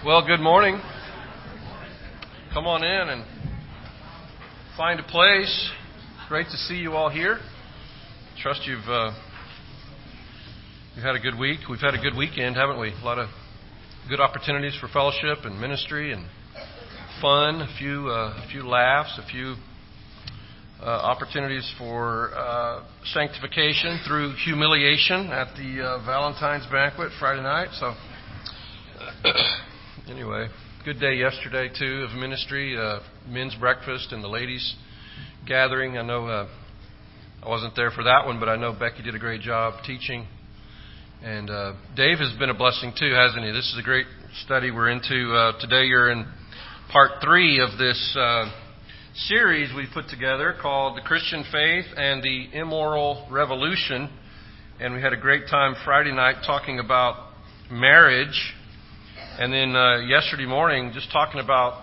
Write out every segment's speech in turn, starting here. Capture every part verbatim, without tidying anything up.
Well, good morning. Come on in and find a place. Great to see you all here. Trust you've uh, you've had a good week. We've had a good weekend, haven't we? A lot of good opportunities for fellowship and ministry and fun. A few uh, a few laughs. A few uh, opportunities for uh, sanctification through humiliation at the uh, Valentine's banquet Friday night. So. Anyway, good day yesterday, too, of ministry, uh, men's breakfast and the ladies' gathering. I know uh, I wasn't there for that one, but I know Becky did a great job teaching. And uh, Dave has been a blessing, too, hasn't he? This is a great study we're into. Uh, today you're in part three of this uh, series we put together called The Christian Faith and the Immoral Revolution. And we had a great time Friday night talking about marriage. And then uh, yesterday morning, just talking about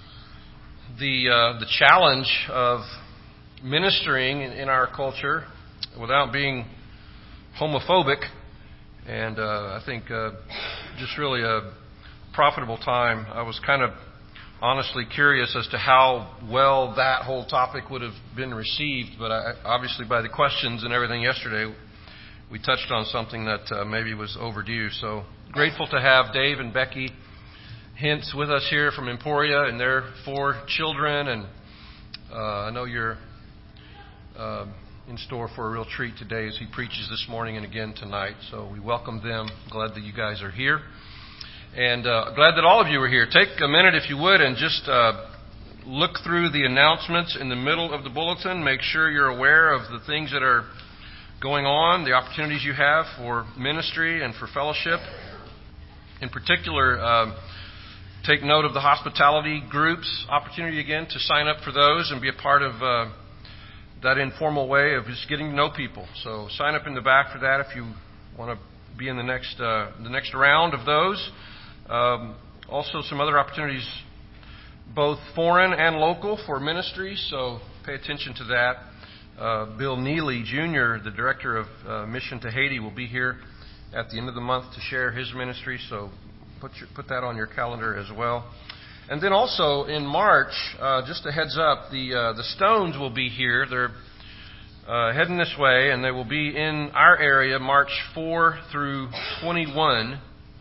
the uh, the challenge of ministering in, in our culture without being homophobic, and uh, I think uh, just really a profitable time. I was kind of honestly curious as to how well that whole topic would have been received, but I, obviously by the questions and everything yesterday, we touched on something that uh, maybe was overdue. So grateful to have Dave and Becky Hintz with us here from Emporia and their four children. And uh, I know you're uh, in store for a real treat today as he preaches this morning and again tonight. So we welcome them. Glad that you guys are here. And uh, glad that all of you are here. Take a minute, if you would, and just uh, look through the announcements in the middle of the bulletin. Make sure you're aware of the things that are going on, the opportunities you have for ministry and for fellowship. In particular, um, take note of the hospitality groups opportunity again to sign up for those and be a part of uh, that informal way of just getting to know people. So sign up in the back for that if you want to be in the next uh, the next round of those. Um, also, some other opportunities, both foreign and local, for ministry. So pay attention to that. Uh, Bill Neely, Junior, the director of uh, Mission to Haiti, will be here at the end of the month to share his ministry. So put your, put that on your calendar as well. And then also in March, uh, just a heads up, the uh, the Stones will be here. They're uh, heading this way, and they will be in our area March fourth through twenty-first,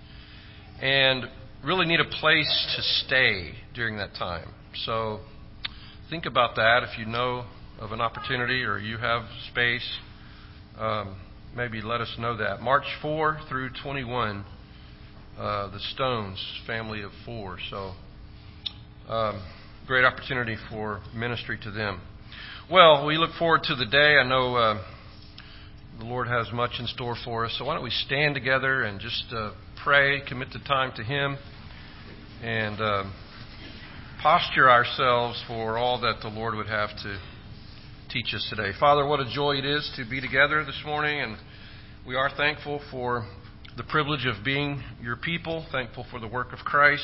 and really need a place to stay during that time. So think about that if you know of an opportunity or you have space. Um, maybe let us know that. March fourth through twenty-first, uh, the Stones, family of four. So um, great opportunity for ministry to them. Well, we look forward to the day. I know uh, the Lord has much in store for us. So why don't we stand together and just uh, pray, commit the time to Him, and uh, posture ourselves for all that the Lord would have to teach us today. Father, what a joy it is to be together this morning, and we are thankful for the privilege of being your people, thankful for the work of Christ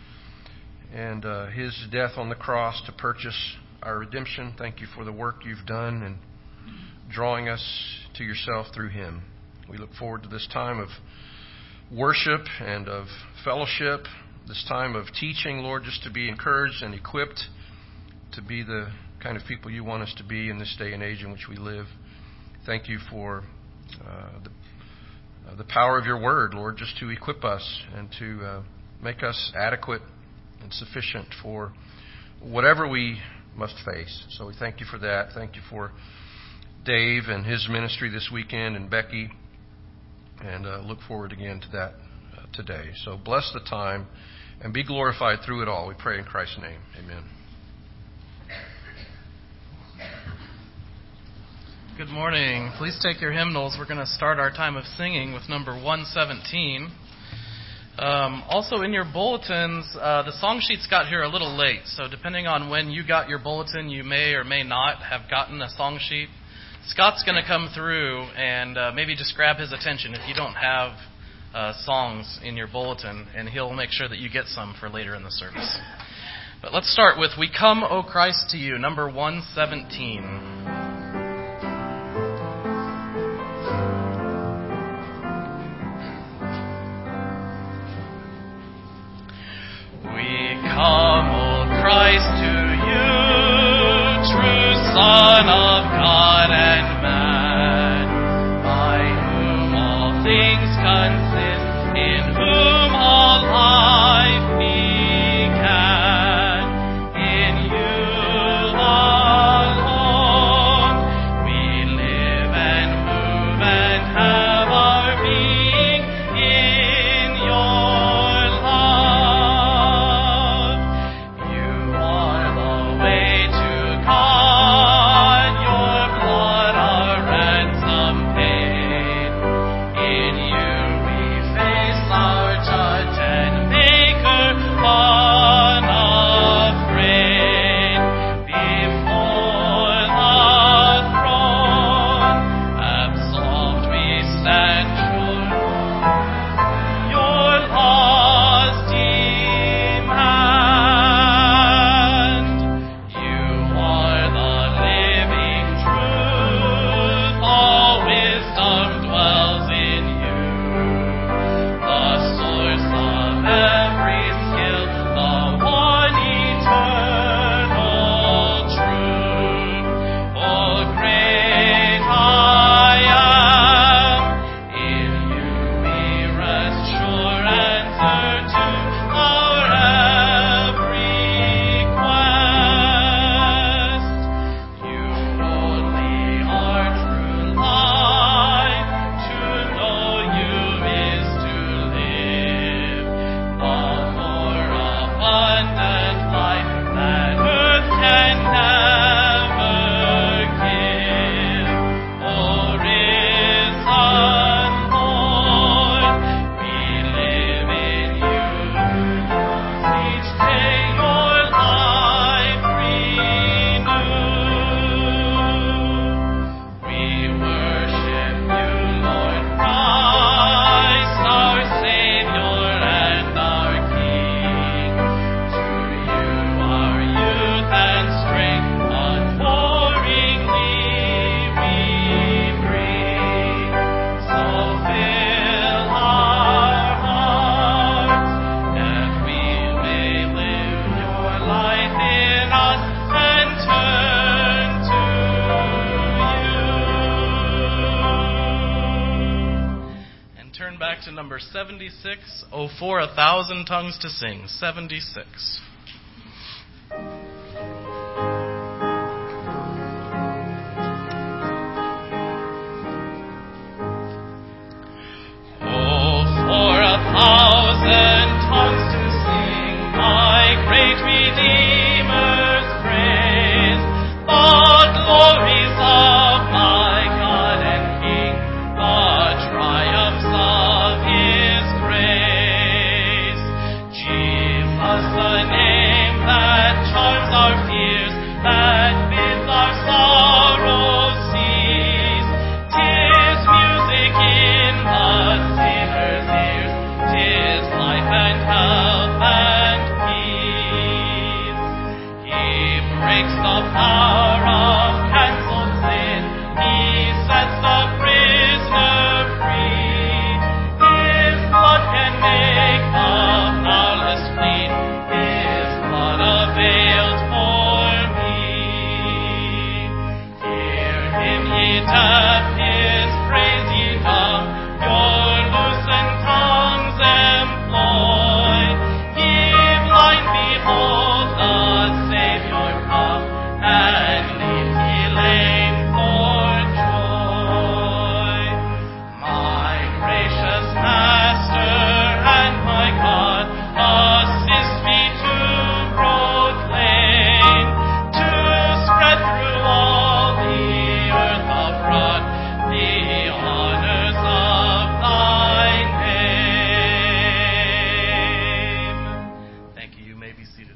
and uh, His death on the cross to purchase our redemption. Thank you for the work you've done in drawing us to yourself through Him. We look forward to this time of worship and of fellowship, this time of teaching, Lord, just to be encouraged and equipped to be the kind of people you want us to be in this day and age in which we live. Thank you for uh, the, uh, the power of your word, Lord, just to equip us and to uh, make us adequate and sufficient for whatever we must face. So we thank you for that. Thank you for Dave and his ministry this weekend, and Becky, and uh, look forward again to that uh, today. So bless the time and be glorified through it all. We pray in Christ's name. Amen. Good morning. Please take your hymnals. We're going to start our time of singing with number one seventeen. Um, also in your bulletins, uh, the song sheets got here a little late, so depending on when you got your bulletin, you may or may not have gotten a song sheet. Scott's going to come through and uh, maybe just grab his attention if you don't have uh, songs in your bulletin, and he'll make sure that you get some for later in the service. But let's start with We Come, O Christ, to You, number one seventeen. seventy-six, oh for a thousand tongues to sing. seventy-six. Oh, for a thousand tongues to sing my great Redeemer's praise, the glories of my God and King, the triumphs of His grace. Jesus, the name that charms our fears, that bids our sorrows cease. 'Tis music in the sinner's ears, 'tis life and health and peace. He breaks the power of cancelled sin, He sets the prisoner free. His blood can make the foulest clean, His blood avails for me. Hear Him, ye deaf, His praise ye dumb, your loosened tongues employ. Ye blind, behold the Savior come, and lead ye lame for joy. My gracious Master and my God, assist me to proclaim, to spread through all the earth abroad the honors of Thy name. Thank you. You may be seated.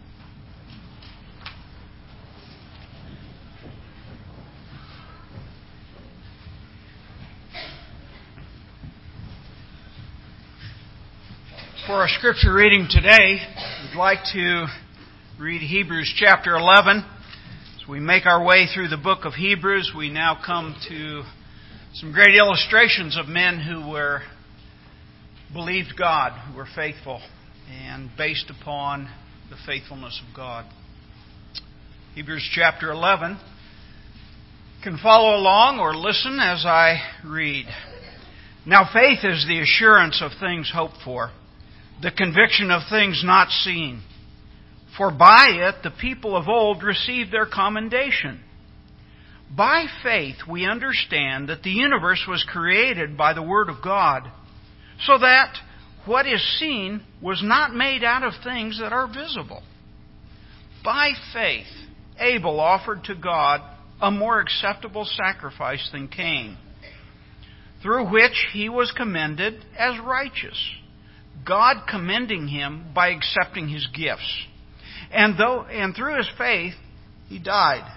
For our scripture reading today, we'd like to read Hebrews chapter eleven. As we make our way through the book of Hebrews, we now come to some great illustrations of men who were believed God, who were faithful, and based upon the faithfulness of God. Hebrews chapter eleven. You can follow along or listen as I read. Now faith is the assurance of things hoped for, the conviction of things not seen. For by it the people of old received their commendation. By faith we understand that the universe was created by the Word of God, so that what is seen was not made out of things that are visible. By faith Abel offered to God a more acceptable sacrifice than Cain, through which he was commended as righteous, God commending him by accepting his gifts. And though and through his faith he died.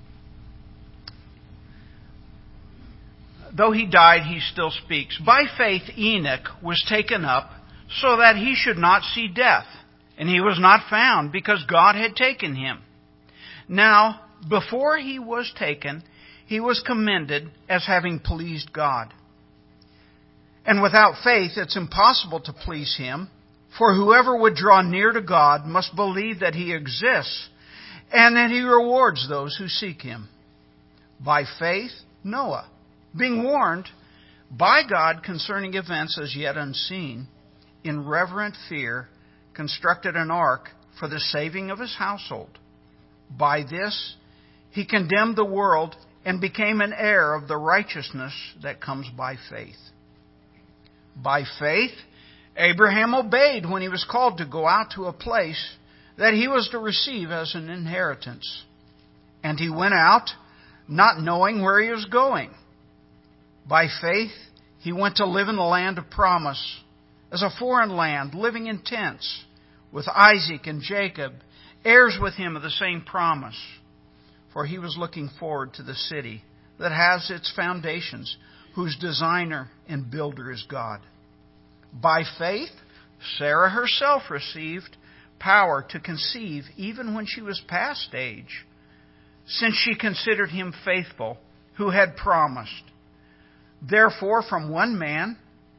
Though he died, he still speaks. By faith Enoch was taken up so that he should not see death, and he was not found because God had taken him. Now, before he was taken, he was commended as having pleased God. And without faith it's impossible to please Him, for whoever would draw near to God must believe that He exists, and that He rewards those who seek Him. By faith Noah, being warned by God concerning events as yet unseen, in reverent fear constructed an ark for the saving of his household. By this he condemned the world and became an heir of the righteousness that comes by faith. By faith, Abraham obeyed when he was called to go out to a place that he was to receive as an inheritance. And he went out, not knowing where he was going. By faith, he went to live in the land of promise, as a foreign land, living in tents, with Isaac and Jacob, heirs with him of the same promise. For he was looking forward to the city that has its foundations, whose designer and builder is God. By faith, Sarah herself received power to conceive even when she was past age, since she considered him faithful who had promised. Therefore, from one man,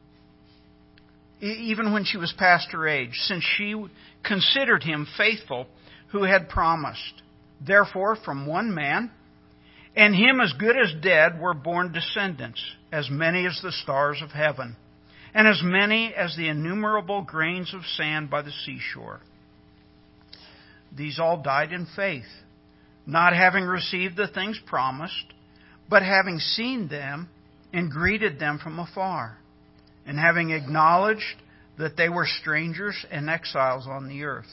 even when she was past her age, since she considered him faithful who had promised. Therefore, from one man, and him as good as dead, were born descendants, as many as the stars of heaven, and as many as the innumerable grains of sand by the seashore. These all died in faith, not having received the things promised, but having seen them and greeted them from afar, and having acknowledged that they were strangers and exiles on the earth.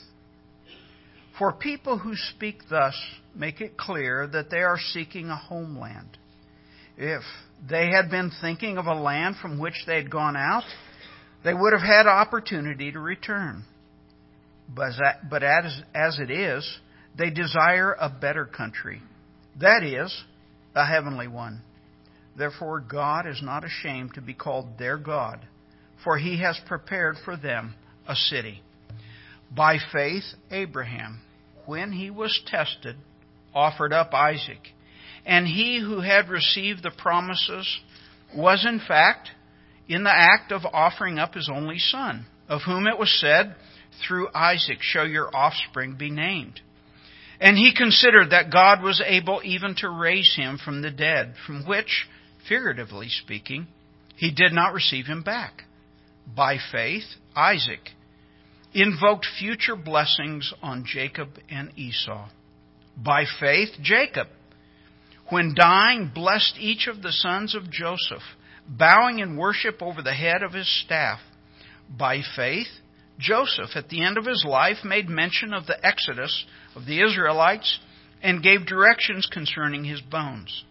For people who speak thus make it clear that they are seeking a homeland. If they had been thinking of a land from which they had gone out, they would have had opportunity to return. But as, as it is, they desire a better country, that is, a heavenly one. Therefore God is not ashamed to be called their God, for He has prepared for them a city. By faith Abraham, when he was tested, offered up Isaac. And he who had received the promises was in fact in the act of offering up his only son, of whom it was said, "Through Isaac shall your offspring be named." And he considered that God was able even to raise him from the dead, from which, figuratively speaking, he did not receive him back. By faith, Isaac invoked future blessings on Jacob and Esau. By faith, Jacob, when dying, blessed each of the sons of Joseph, bowing in worship over the head of his staff. By faith, Joseph, at the end of his life, made mention of the exodus of the Israelites and gave directions concerning his bones.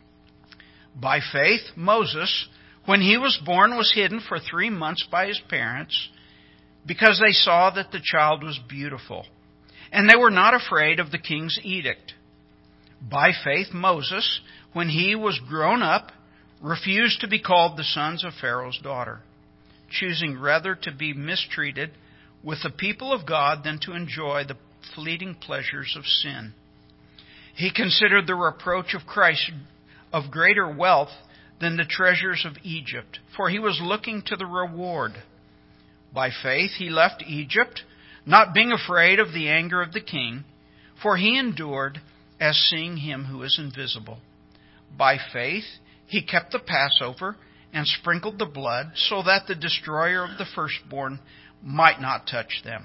By faith, Moses, when he was born, was hidden for three months by his parents, because they saw that the child was beautiful, and they were not afraid of the king's edict. By faith, Moses, when he was grown up, refused to be called the sons of Pharaoh's daughter, choosing rather to be mistreated with the people of God than to enjoy the fleeting pleasures of sin. He considered the reproach of Christ of greater wealth than the treasures of Egypt, for he was looking to the reward. By faith he left Egypt, not being afraid of the anger of the king, for he endured as seeing him who is invisible. By faith he kept the Passover and sprinkled the blood, so that the destroyer of the firstborn might not touch them.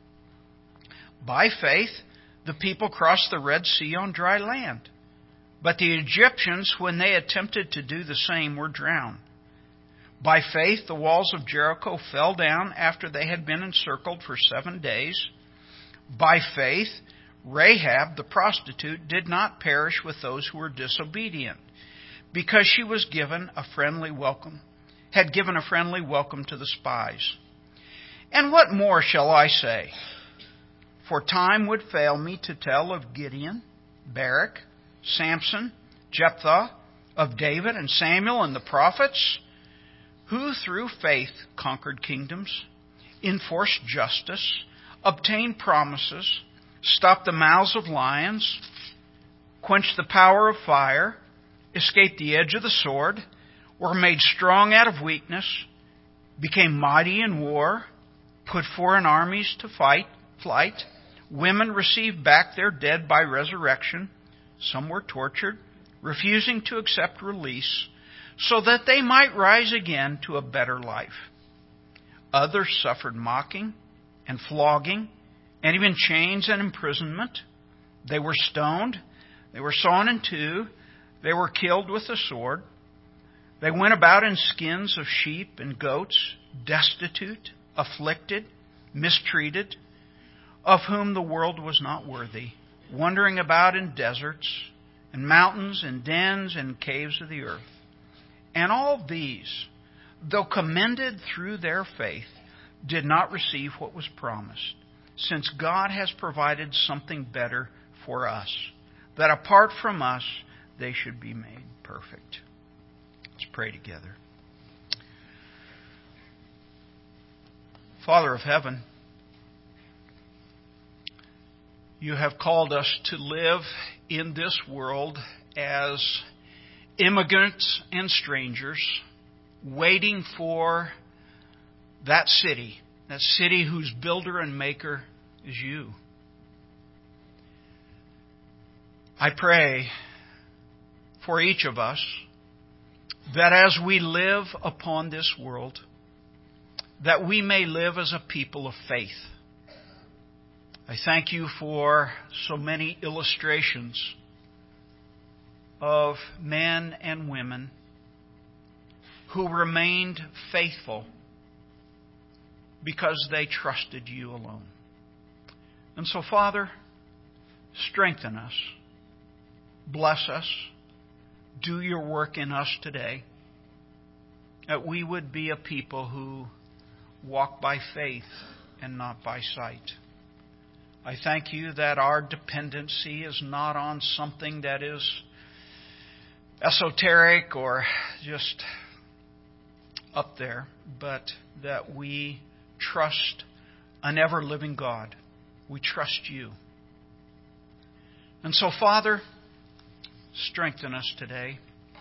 By faith the people crossed the Red Sea on dry land, but the Egyptians, when they attempted to do the same, were drowned. By faith the walls of Jericho fell down after they had been encircled for seven days. By faith Rahab the prostitute did not perish with those who were disobedient, because she was given a friendly welcome, had given a friendly welcome to the spies. And what more shall I say? For time would fail me to tell of Gideon, Barak, Samson, Jephthah, of David and Samuel and the prophets, who through faith conquered kingdoms, enforced justice, obtained promises, stopped the mouths of lions, quenched the power of fire, escaped the edge of the sword, were made strong out of weakness, became mighty in war, put foreign armies to fight, flight. Women received back their dead by resurrection. Some were tortured, refusing to accept release, so that they might rise again to a better life. Others suffered mocking and flogging, and even chains and imprisonment. They were stoned, they were sawn in two, they were killed with the sword. They went about in skins of sheep and goats, destitute, afflicted, mistreated, of whom the world was not worthy, wandering about in deserts and mountains and dens and caves of the earth. And all these, though commended through their faith, did not receive what was promised, since God has provided something better for us, that apart from us they should be made perfect. Let's pray together. Father of heaven, you have called us to live in this world as immigrants and strangers, waiting for that city, that city whose builder and maker is you. I pray for each of us that as we live upon this world, that we may live as a people of faith. I thank you for so many illustrations of men and women who remained faithful because they trusted you alone. And so, Father, strengthen us, bless us, do your work in us today, that we would be a people who walk by faith and not by sight. I thank you that our dependency is not on something that is esoteric or just up there, but that we trust an ever-living God. We trust you. And so, Father, strengthen us today.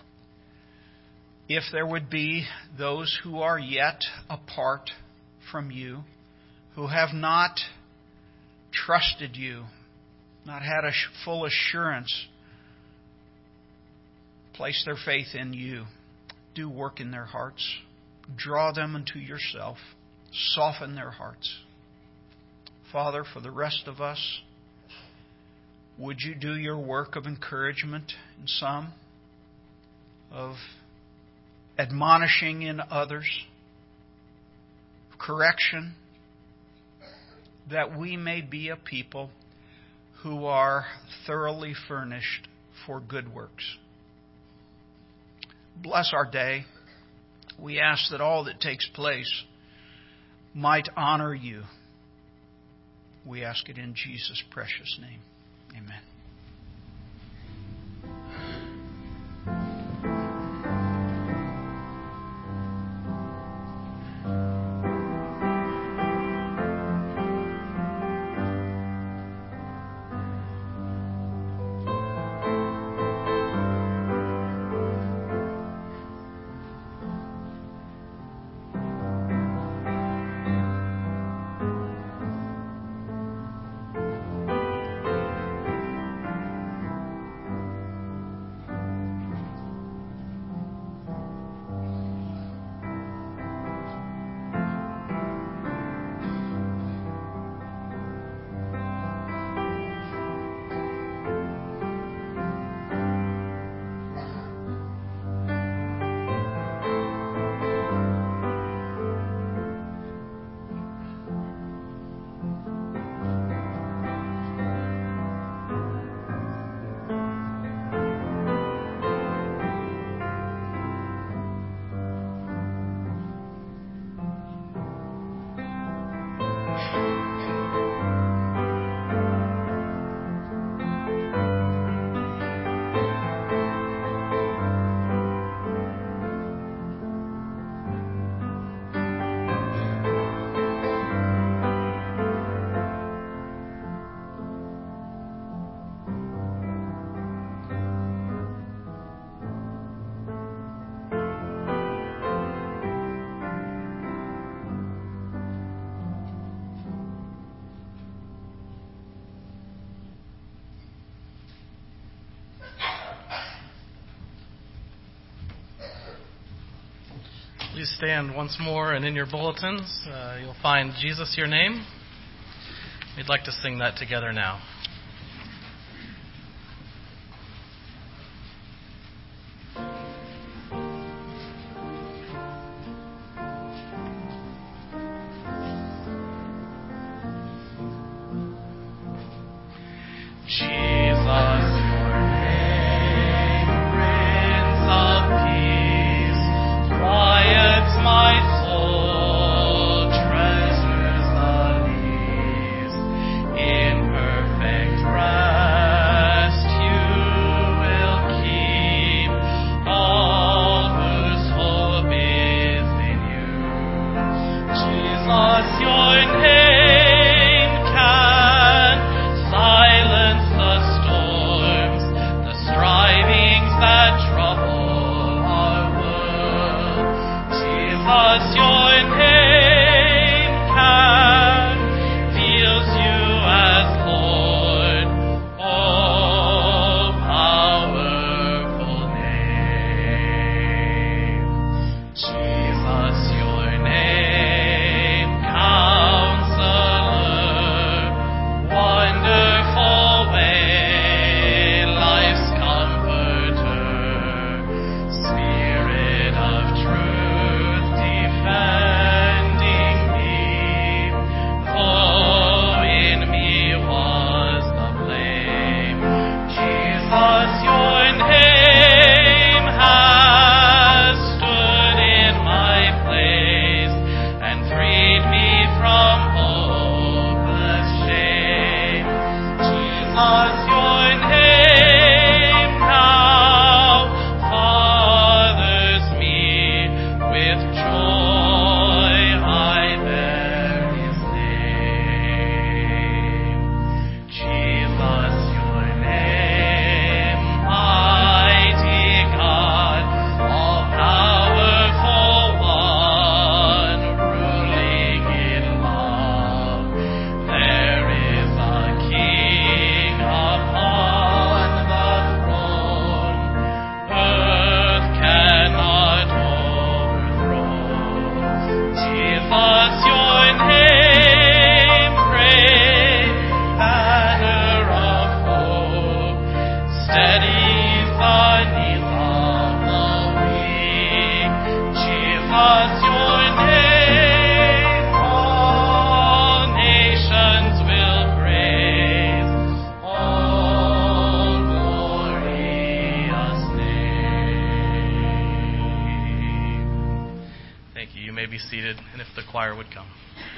If there would be those who are yet apart from you, who have not trusted you, not had a full assurance, place their faith in you, do work in their hearts, draw them unto yourself, soften their hearts. Father, for the rest of us, would you do your work of encouragement in some, of admonishing in others, correction, that we may be a people who are thoroughly furnished for good works. Bless our day. We ask that all that takes place might honor you. We ask it in Jesus' precious name. Amen. Please stand once more, and in your bulletins, uh, you'll find Jesus Your Name. We'd like to sing that together now. Perfect. choir would come.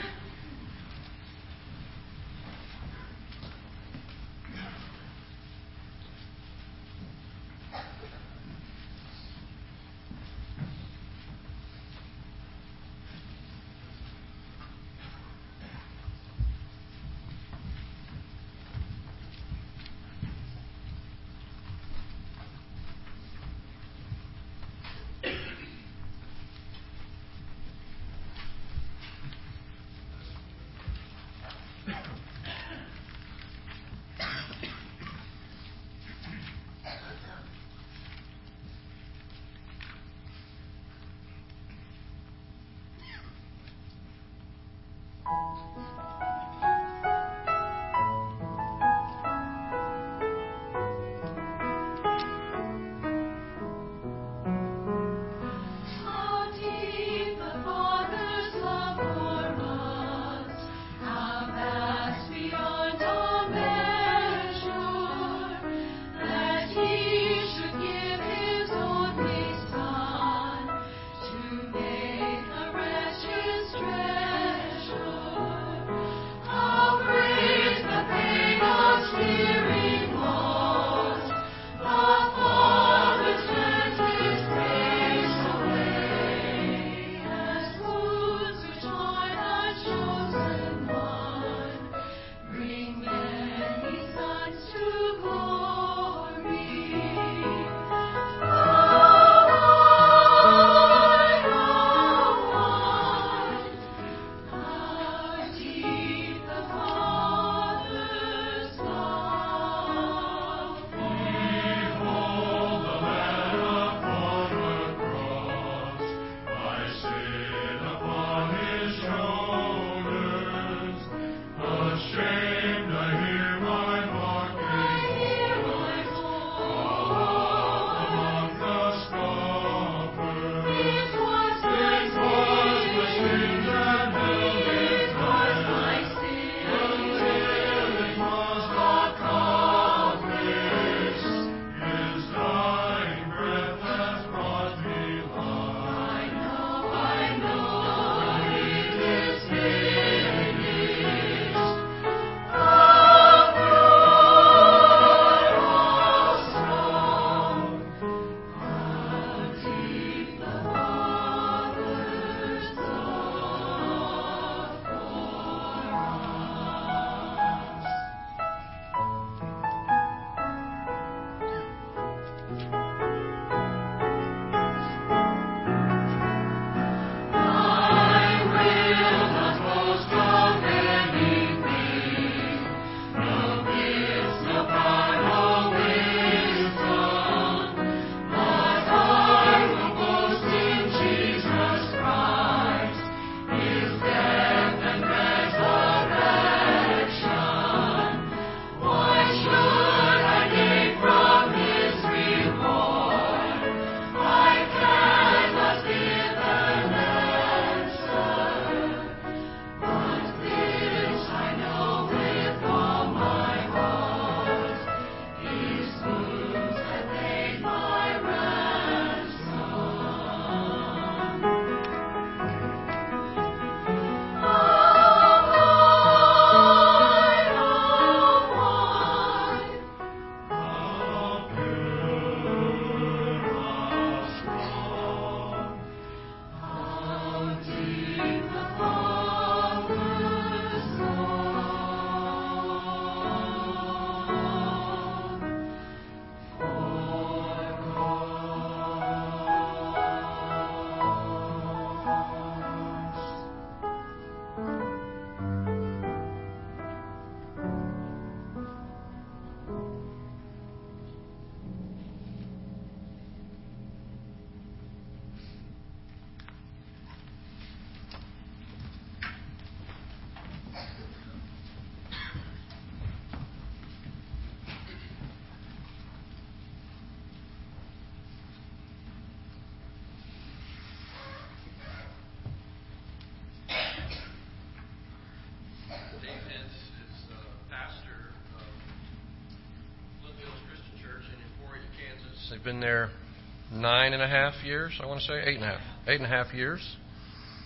They've been there nine and a half years, I want to say, eight and a half, eight and a half years.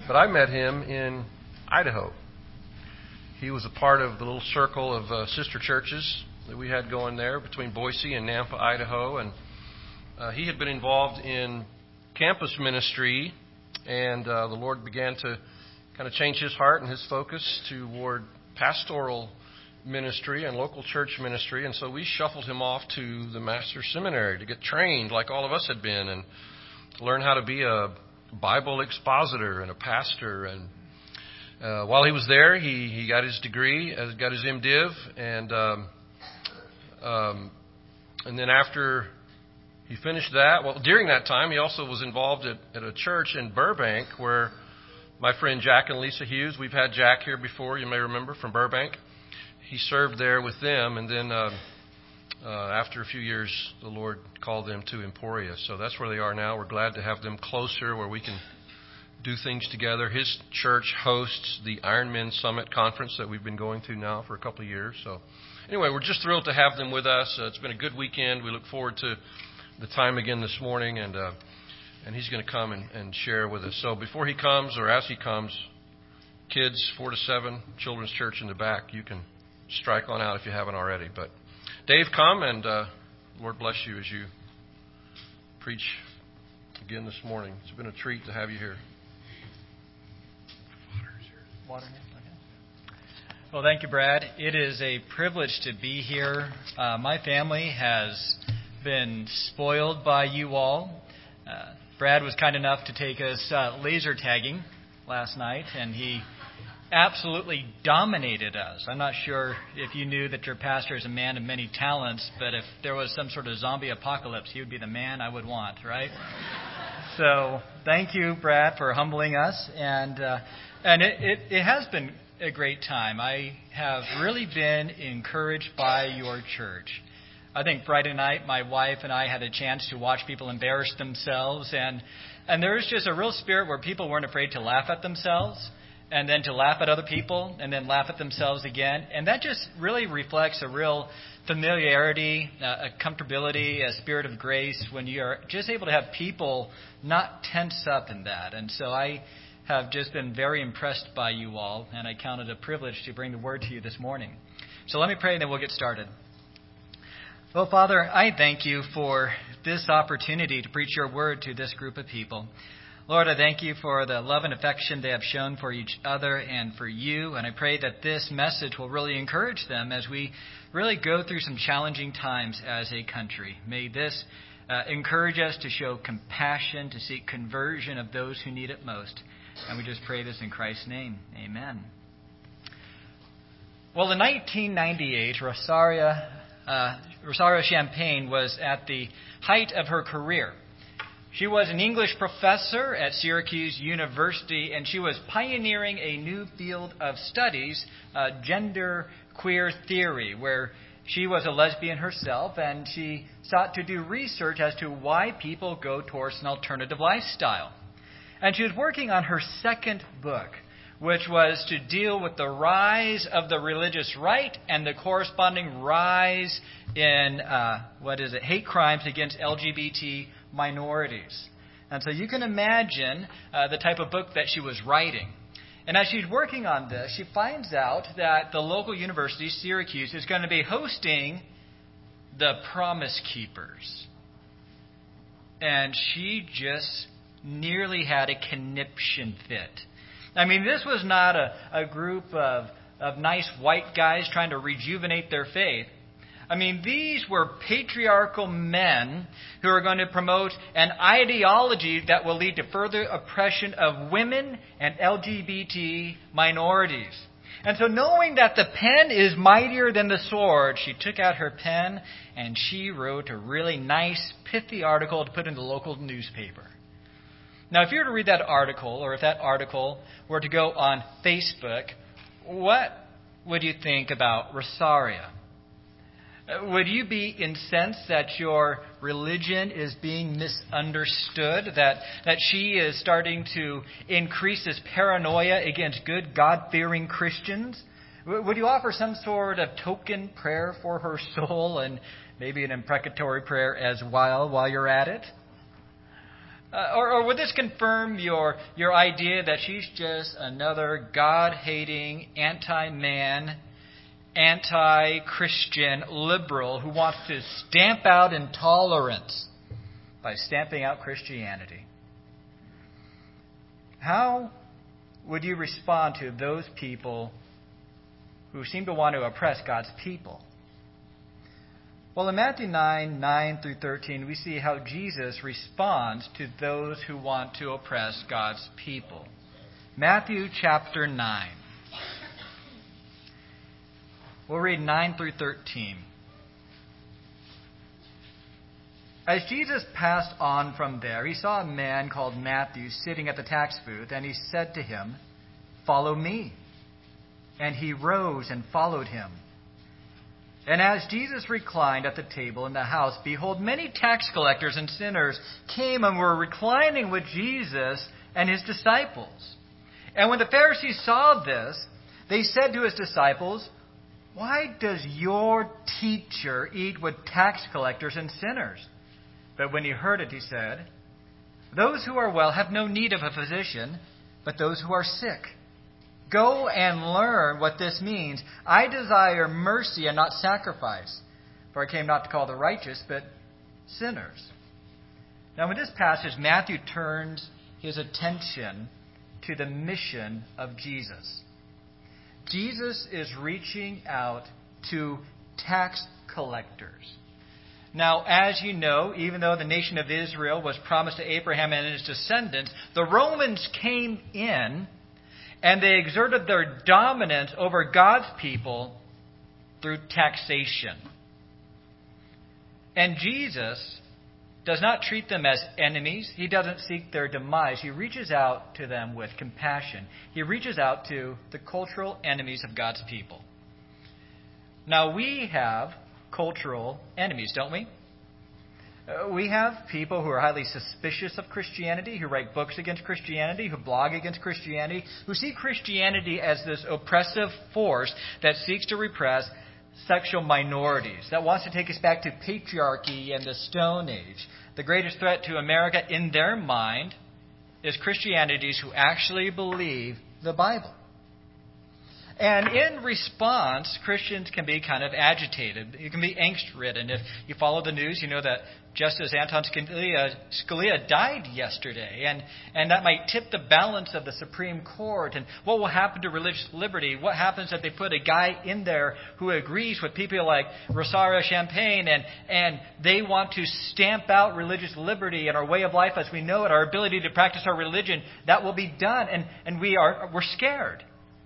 but I met him in Idaho. He was a part of the little circle of uh, sister churches that we had going there between Boise and Nampa, Idaho. And uh, he had been involved in campus ministry, and uh, the Lord began to kind of change his heart and his focus toward pastoral ministry and local church ministry. And so we shuffled him off to the Master's Seminary to get trained like all of us had been and learn how to be a Bible expositor and a pastor. And uh, while he was there, he, he got his degree, uh, got his MDiv, and um, um, and then after he finished that, well, during that time, he also was involved at, at a church in Burbank where my friend Jack and Lisa Hughes, we've had Jack here before, you may remember, from Burbank. He served there with them, and then uh, uh, after a few years, the Lord called them to Emporia. So that's where they are now. We're glad to have them closer where we can do things together. His church hosts the Ironman Summit Conference that we've been going to now for a couple of years. So anyway, we're just thrilled to have them with us. Uh, it's been a good weekend. We look forward to the time again this morning, and uh, and he's going to come and, and share with us. So before he comes, or as he comes, kids four to seven, Children's Church in the back, you can strike on out if you haven't already. But Dave, come, and uh, Lord bless you as you preach again this morning. It's been a treat to have you here. Water here. Okay. Well, thank you, Brad. It is a privilege to be here. Uh, my family has been spoiled by you all. Uh, Brad was kind enough to take us uh, laser tagging last night, and he absolutely dominated us. I'm not sure if you knew that your pastor is a man of many talents, but if there was some sort of zombie apocalypse, he would be the man I would want, right? So thank you, Brad, for humbling us, and uh, and it, it, it has been a great time. I have really been encouraged by your church. I think Friday night, my wife and I had a chance to watch people embarrass themselves, and and there's just a real spirit where people weren't afraid to laugh at themselves, and then to laugh at other people, and then laugh at themselves again. And that just really reflects a real familiarity, a comfortability, a spirit of grace when you're just able to have people not tense up in that. And so I have just been very impressed by you all, and I count it a privilege to bring the word to you this morning. So let me pray, and then we'll get started. Well, Father, I thank you for this opportunity to preach your word to this group of people. Lord, I thank you for the love and affection they have shown for each other and for you. And I pray that this message will really encourage them as we really go through some challenging times as a country. May this uh, encourage us to show compassion, to seek conversion of those who need it most. And we just pray this in Christ's name. Amen. Well, in nineteen ninety-eight, Rosaria, uh, Rosaria Champagne was at the height of her career. She was an English professor at Syracuse University, and she was pioneering a new field of studies, uh, gender queer theory, where she was a lesbian herself, and she sought to do research as to why people go towards an alternative lifestyle. And she was working on her second book, which was to deal with the rise of the religious right and the corresponding rise in, uh, what is it, hate crimes against L G B T minorities. And so you can imagine uh, the type of book that she was writing. And as she's working on this, she finds out that the local university, Syracuse, is going to be hosting the Promise Keepers. And she just nearly had a conniption fit. I mean, this was not a, a group of, of nice white guys trying to rejuvenate their faith. I mean, these were patriarchal men who are going to promote an ideology that will lead to further oppression of women and L G B T minorities. And so knowing that the pen is mightier than the sword, she took out her pen and she wrote a really nice, pithy article to put in the local newspaper. Now, if you were to read that article, or if that article were to go on Facebook, what would you think about Rosaria? Would you be incensed that your religion is being misunderstood, that, that she is starting to increase this paranoia against good, God-fearing Christians? Would you offer some sort of token prayer for her soul and maybe an imprecatory prayer as well while you're at it? Uh, or, or would this confirm your, your idea that she's just another God-hating, anti-man, anti-Christian liberal who wants to stamp out intolerance by stamping out Christianity? How would you respond to those people who seem to want to oppress God's people? Well, in Matthew nine, nine through thirteen, we see how Jesus responds to those who want to oppress God's people. Matthew chapter nine. We'll read nine through thirteen. As Jesus passed on from there, he saw a man called Matthew sitting at the tax booth, and he said to him, "Follow me." And he rose and followed him. And as Jesus reclined at the table in the house, behold, many tax collectors and sinners came and were reclining with Jesus and his disciples. And when the Pharisees saw this, they said to his disciples, "Why does your teacher eat with tax collectors and sinners?" But when he heard it, he said, "Those who are well have no need of a physician, but those who are sick. Go and learn what this means. I desire mercy and not sacrifice, for I came not to call the righteous, but sinners." Now, in this passage, Matthew turns his attention to the mission of Jesus. Jesus is reaching out to tax collectors. Now, as you know, even though the nation of Israel was promised to Abraham and his descendants, the Romans came in and they exerted their dominance over God's people through taxation. And Jesus does not treat them as enemies. He doesn't seek their demise. He reaches out to them with compassion. He reaches out to the cultural enemies of God's people. Now, we have cultural enemies, don't we? Uh, we have people who are highly suspicious of Christianity, who write books against Christianity, who blog against Christianity, who see Christianity as this oppressive force that seeks to repress sexual minorities, that wants to take us back to patriarchy and the Stone Age. The greatest threat to America in their mind is Christianities who actually believe the Bible. And in response, Christians can be kind of agitated. You can be angst-ridden. If you follow the news, you know that Justice Anton Scalia, Scalia died yesterday. And, and that might tip the balance of the Supreme Court. And what will happen to religious liberty? What happens if they put a guy in there who agrees with people like Rosario Champagne and, and they want to stamp out religious liberty and our way of life as we know it, our ability to practice our religion? That will be done. And, and we are, we're scared.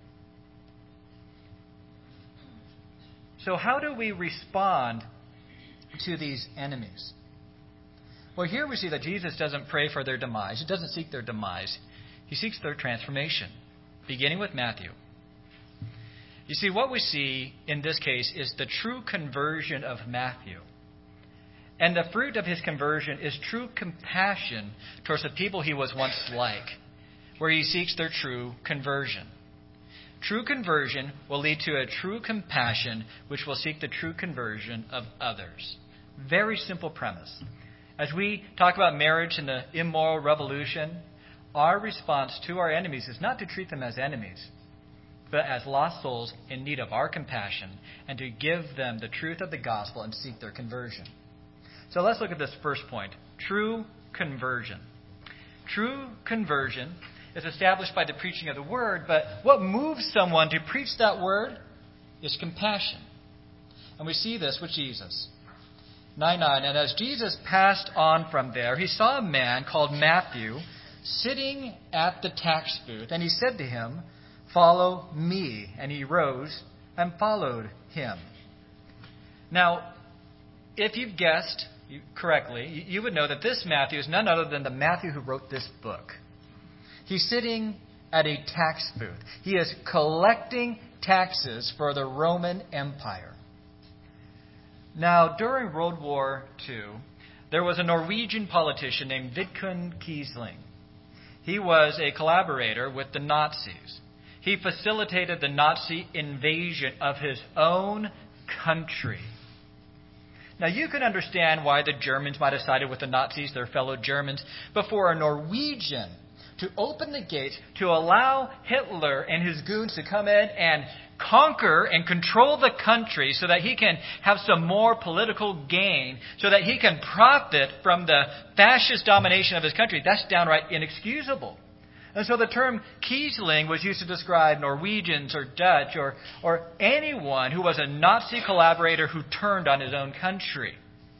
So how do we respond to these enemies? Well, here we see that Jesus doesn't pray for their demise. He doesn't seek their demise. He seeks their transformation, beginning with Matthew. You see, what we see in this case is the true conversion of Matthew. And the fruit of his conversion is true compassion towards the people he was once like, where he seeks their true conversion. True conversion will lead to a true compassion, which will seek the true conversion of others. Very simple premise. As we talk about marriage and the immoral revolution, our response to our enemies is not to treat them as enemies, but as lost souls in need of our compassion, and to give them the truth of the gospel and seek their conversion. So let's look at this first point. True conversion. True conversion is established by the preaching of the word, but what moves someone to preach that word is compassion. And we see this with Jesus. nine nine, and as Jesus passed on from there, he saw a man called Matthew sitting at the tax booth, and he said to him, "Follow me." And he rose and followed him. Now, if you've guessed correctly, you would know that this Matthew is none other than the Matthew who wrote this book. He's sitting at a tax booth. He is collecting taxes for the Roman Empire. Now, during World War Two, there was a Norwegian politician named Vidkun Quisling. He was a collaborator with the Nazis. He facilitated the Nazi invasion of his own country. Now, you can understand why the Germans might have sided with the Nazis, their fellow Germans, but for a Norwegian to open the gates to allow Hitler and his goons to come in and conquer and control the country so that he can have some more political gain, so that he can profit from the fascist domination of his country, that's downright inexcusable. And so the term Kiesling was used to describe Norwegians or Dutch or, or anyone who was a Nazi collaborator who turned on his own country.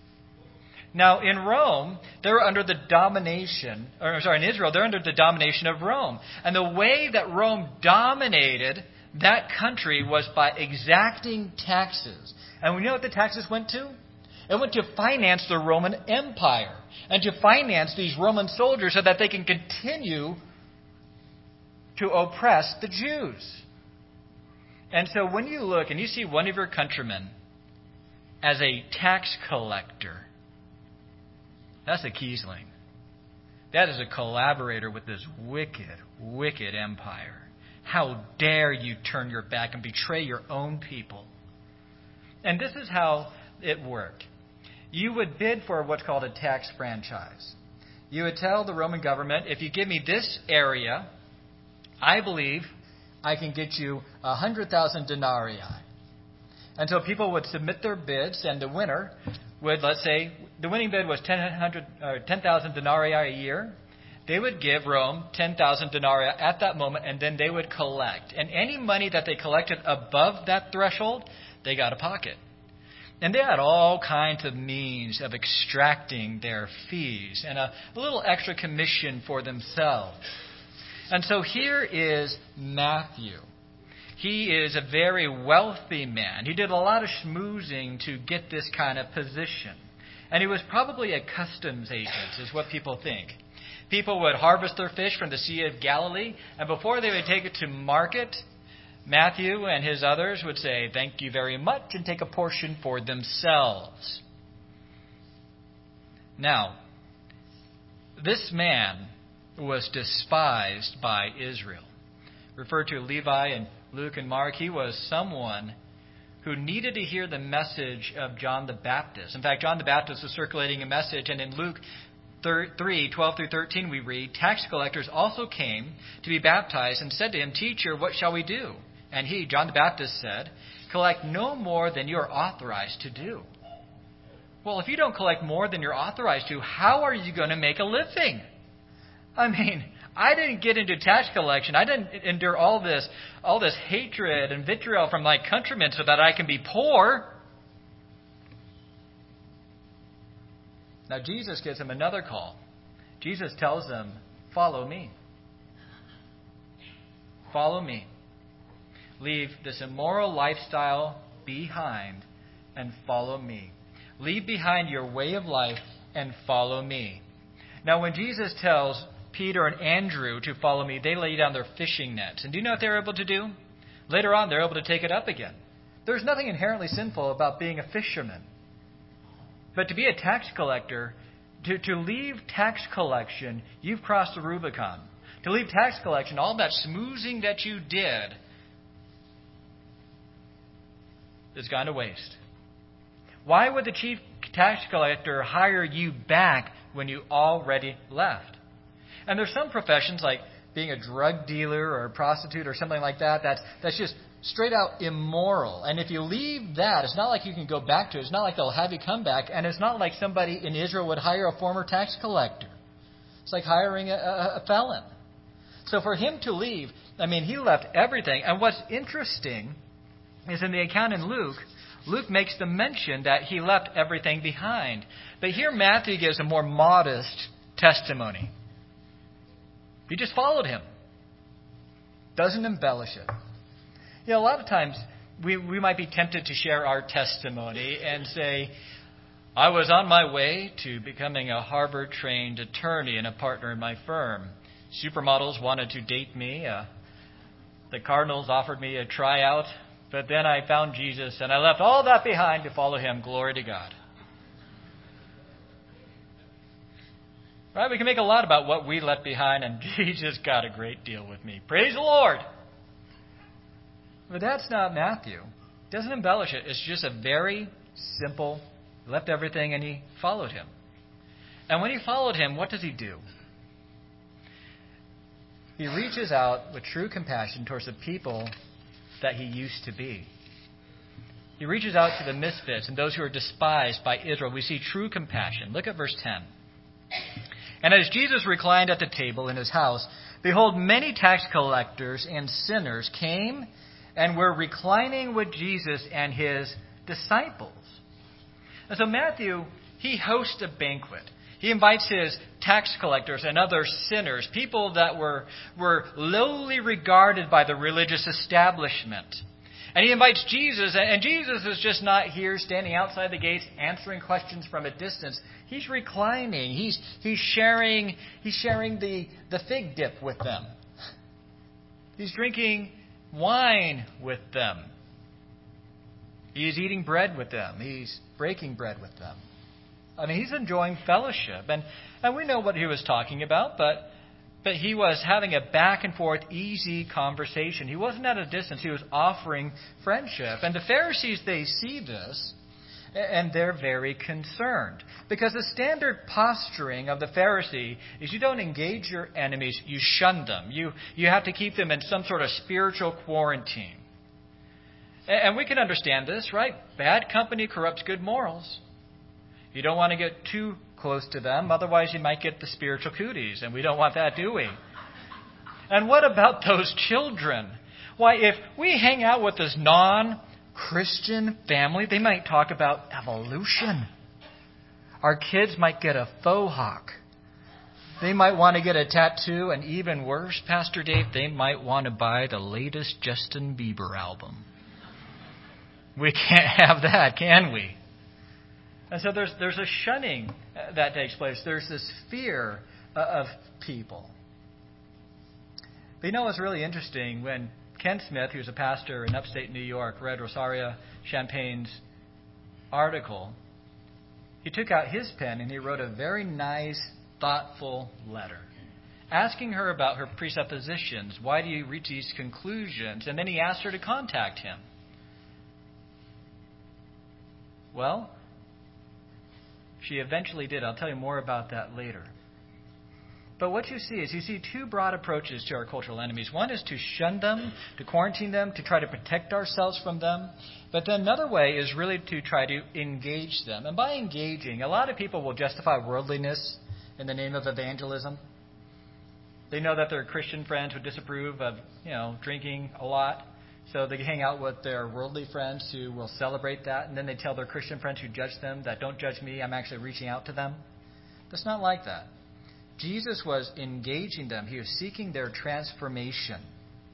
Now, in Rome, they're under the domination, or sorry, in Israel, they're under the domination of Rome. And the way that Rome dominated that country was by exacting taxes. And we know what the taxes went to? It went to finance the Roman Empire and to finance these Roman soldiers so that they can continue to oppress the Jews. And so when you look and you see one of your countrymen as a tax collector, that's a Kiesling. That is a collaborator with this wicked, wicked empire. How dare you turn your back and betray your own people? And this is how it worked. You would bid for what's called a tax franchise. You would tell the Roman government, if you give me this area, I believe I can get you one hundred thousand denarii. And so people would submit their bids, and the winner would, let's say, the winning bid was ten thousand denarii a year. They would give Rome ten thousand denarii at that moment, and then they would collect. And any money that they collected above that threshold, they got a pocket. And they had all kinds of means of extracting their fees and a, a little extra commission for themselves. And so here is Matthew. He is a very wealthy man. He did a lot of schmoozing to get this kind of position. And he was probably a customs agent, is what people think. People would harvest their fish from the Sea of Galilee, and before they would take it to market, Matthew and his others would say, "Thank you very much," and take a portion for themselves. Now, this man was despised by Israel. Referred to Levi and Luke and Mark, he was someone who needed to hear the message of John the Baptist. In fact, John the Baptist was circulating a message, and in Luke three, twelve through thirteen, we read, tax collectors also came to be baptized and said to him, "Teacher, what shall we do?" And he, John the Baptist, said, "Collect no more than you are authorized to do." Well, if you don't collect more than you're authorized to, how are you going to make a living? I mean, I didn't get into tax collection. I didn't endure all this, all this hatred and vitriol from my countrymen so that I can be poor. Now, Jesus gives him another call. Jesus tells them, "Follow me. Follow me. Leave this immoral lifestyle behind and follow me. Leave behind your way of life and follow me." Now, when Jesus tells Peter and Andrew to follow me, they lay down their fishing nets. And do you know what they're able to do? Later on, they're able to take it up again. There's nothing inherently sinful about being a fisherman. But to be a tax collector, to, to leave tax collection, you've crossed the Rubicon. To leave tax collection, all that smoozing that you did has gone to waste. Why would the chief tax collector hire you back when you already left? And there's some professions like being a drug dealer or a prostitute or something like that, that's, that's just straight out immoral. And if you leave that, it's not like you can go back to it. It's not like they'll have you come back. And it's not like somebody in Israel would hire a former tax collector. It's like hiring a, a, a felon. So for him to leave, I mean, he left everything. And what's interesting is in the account in Luke, Luke makes the mention that he left everything behind. But here Matthew gives a more modest testimony. He just followed him. Doesn't embellish it. You know, a lot of times we, we might be tempted to share our testimony and say, "I was on my way to becoming a Harvard-trained attorney and a partner in my firm. Supermodels wanted to date me. Uh, the Cardinals offered me a tryout. But then I found Jesus and I left all that behind to follow him. Glory to God." Right? We can make a lot about what we left behind, and Jesus got a great deal with me. Praise the Lord. But that's not Matthew. He doesn't embellish it. It's just a very simple He left everything and he followed him. And when he followed him, what does he do? He reaches out with true compassion towards the people that he used to be. He reaches out to the misfits and those who are despised by Israel. We see true compassion. Look at verse ten. And as Jesus reclined at the table in his house, behold, many tax collectors and sinners came and were reclining with Jesus and his disciples. And so Matthew, he hosts a banquet. He invites his tax collectors and other sinners, people that were, were lowly regarded by the religious establishment. And he invites Jesus, and Jesus is just not here standing outside the gates answering questions from a distance. He's reclining. He's, he's sharing, he's sharing the, the fig dip with them. He's drinking wine with them. He's eating bread with them. He's breaking bread with them. I mean, he's enjoying fellowship. And, and we know what he was talking about, but But he was having a back and forth, easy conversation. He wasn't at a distance. He was offering friendship. And the Pharisees, they see this, and they're very concerned. Because the standard posturing of the Pharisee is you don't engage your enemies, you shun them. You, you have to keep them in some sort of spiritual quarantine. And we can understand this, right? Bad company corrupts good morals. You don't want to get too close to them, otherwise you might get the spiritual cooties, and we don't want that, do we? And what about those children? Why, if we hang out with this non-Christian family, they might talk about evolution. Our kids might get a faux hawk. They might want to get a tattoo, and even worse, Pastor Dave, they might want to buy the latest Justin Bieber album. We can't have that, can we? And so there's there's a shunning that takes place. There's this fear of people. But you know what's really interesting? When Ken Smith, who's a pastor in upstate New York, read Rosaria Champagne's article, he took out his pen and he wrote a very nice, thoughtful letter, asking her about her presuppositions. Why do you reach these conclusions? And then he asked her to contact him. Well, she eventually did. I'll tell you more about that later. But what you see is you see two broad approaches to our cultural enemies. One is to shun them, to quarantine them, to try to protect ourselves from them. But then another way is really to try to engage them. And by engaging, a lot of people will justify worldliness in the name of evangelism. They know that their Christian friends would disapprove of, you know, drinking a lot. So they hang out with their worldly friends who will celebrate that. And then they tell their Christian friends who judge them that don't judge me, I'm actually reaching out to them. It's not like that. Jesus was engaging them. He was seeking their transformation.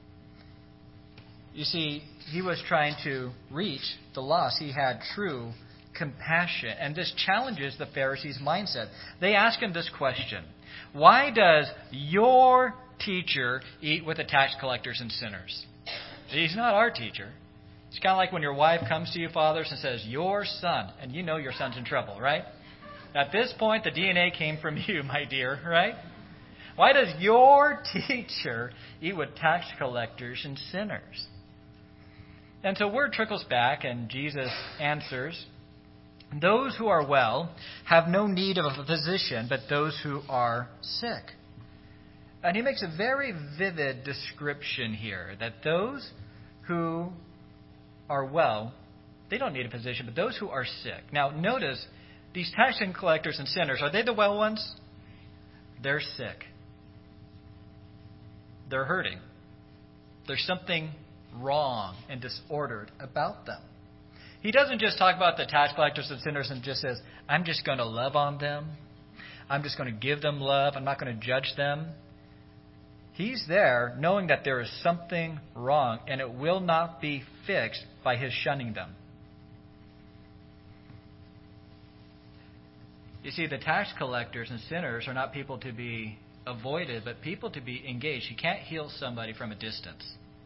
You see, he was trying to reach the lost. He had true compassion. And this challenges the Pharisees' mindset. They ask him this question: why does your teacher eat with the tax collectors and sinners? He's not our teacher. It's kind of like when your wife comes to you, fathers, and says, your son, and you know your son's in trouble, right? At this point, the D N A came from you, my dear, right? Why does your teacher eat with tax collectors and sinners? And so word trickles back, and Jesus answers, those who are well have no need of a physician, but those who are sick. And he makes a very vivid description here that those who are well, they don't need a physician, but those who are sick. Now, notice, these tax collectors and sinners, are they the well ones? They're sick. They're hurting. There's something wrong and disordered about them. He doesn't just talk about the tax collectors and sinners and just says, I'm just going to love on them. I'm just going to give them love. I'm not going to judge them. He's there knowing that there is something wrong and it will not be fixed by his shunning them. You see, the tax collectors and sinners are not people to be avoided, but people to be engaged. You can't heal somebody from a distance.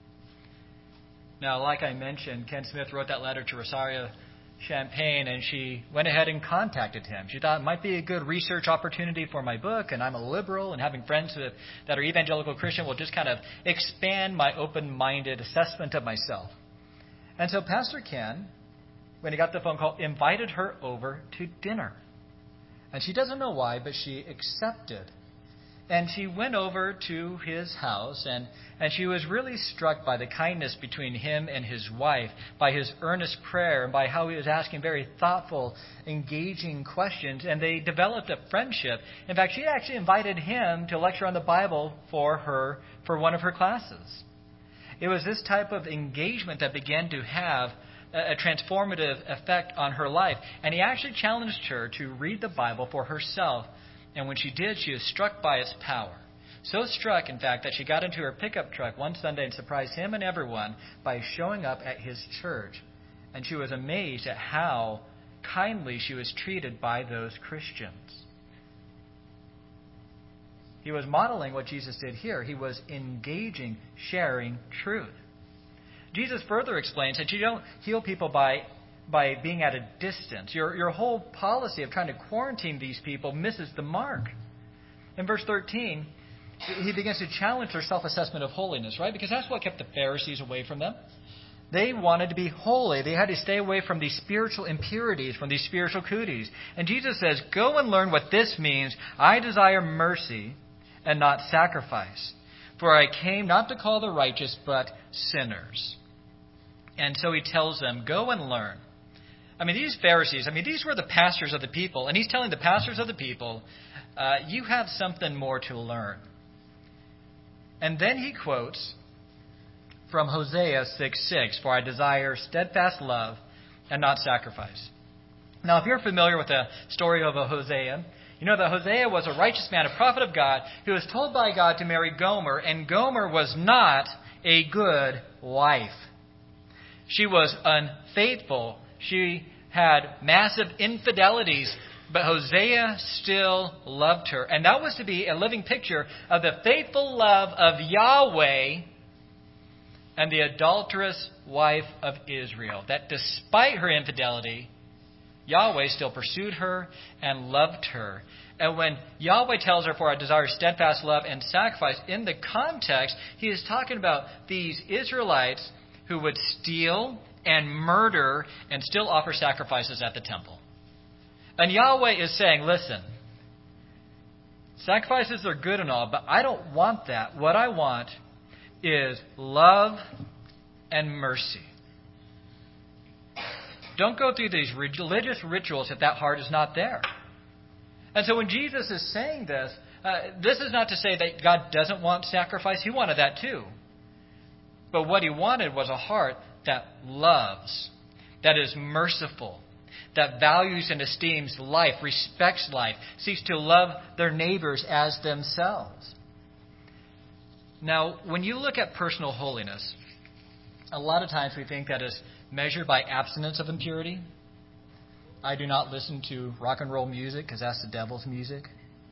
Now, like I mentioned, Ken Smith wrote that letter to Rosaria Champagne, and she went ahead and contacted him. She thought it might be a good research opportunity for my book, and I'm a liberal, and having friends with, that are evangelical Christian will just kind of expand my open-minded assessment of myself. And so Pastor Ken, when he got the phone call, invited her over to dinner. And she doesn't know why, but she accepted. And she went over to his house, and, and she was really struck by the kindness between him and his wife, by his earnest prayer, and by how he was asking very thoughtful, engaging questions. And they developed a friendship. In fact, she actually invited him to lecture on the Bible for her, for one of her classes. It was this type of engagement that began to have a transformative effect on her life. And he actually challenged her to read the Bible for herself. And when she did, she was struck by its power. So struck, in fact, that she got into her pickup truck one Sunday and surprised him and everyone by showing up at his church. And she was amazed at how kindly she was treated by those Christians. He was modeling what Jesus did here. He was engaging, sharing truth. Jesus further explains that you don't heal people by by being at a distance. Your, your whole policy of trying to quarantine these people misses the mark. In verse thirteen, he begins to challenge their self-assessment of holiness, right? Because that's what kept the Pharisees away from them. They wanted to be holy. They had to stay away from these spiritual impurities, from these spiritual cooties. And Jesus says, go and learn what this means. I desire mercy and not sacrifice. For I came not to call the righteous, but sinners. And so he tells them, go and learn. I mean, these Pharisees, I mean, these were the pastors of the people. And he's telling the pastors of the people, uh, you have something more to learn. And then he quotes from Hosea six six, for I desire steadfast love and not sacrifice. Now, if you're familiar with the story of a Hosea, you know that Hosea was a righteous man, a prophet of God, who was told by God to marry Gomer, and Gomer was not a good wife. She was unfaithful. She had massive infidelities, but Hosea still loved her. And that was to be a living picture of the faithful love of Yahweh and the adulterous wife of Israel. That despite her infidelity, Yahweh still pursued her and loved her. And when Yahweh tells her, for I desire steadfast love and sacrifice, in the context, he is talking about these Israelites who would steal and murder and still offer sacrifices at the temple. And Yahweh is saying, listen, sacrifices are good and all, but I don't want that. What I want is love and mercy. Don't go through these religious rituals if that heart is not there. And so when Jesus is saying this, uh, this is not to say that God doesn't want sacrifice. He wanted that too. But what he wanted was a heart that loves, that is merciful, that values and esteems life, respects life, seeks to love their neighbors as themselves. Now, when you look at personal holiness, a lot of times we think that is measured by abstinence of impurity. I do not listen to rock and roll music because that's the devil's music.